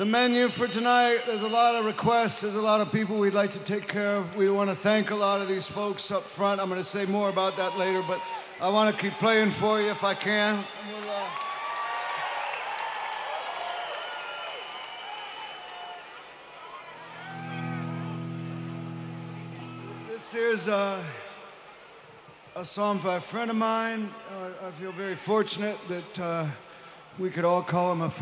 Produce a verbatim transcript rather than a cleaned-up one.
the menu for tonight. There's a lot of requests. There's a lot of people we'd like to take care of. We want to thank a lot of these folks up front. I'm going to say more about that later, but I want to keep playing for you if I can. We'll, uh... This here's uh, a song by a friend of mine. Uh, I feel very fortunate that uh, we could all call him a friend.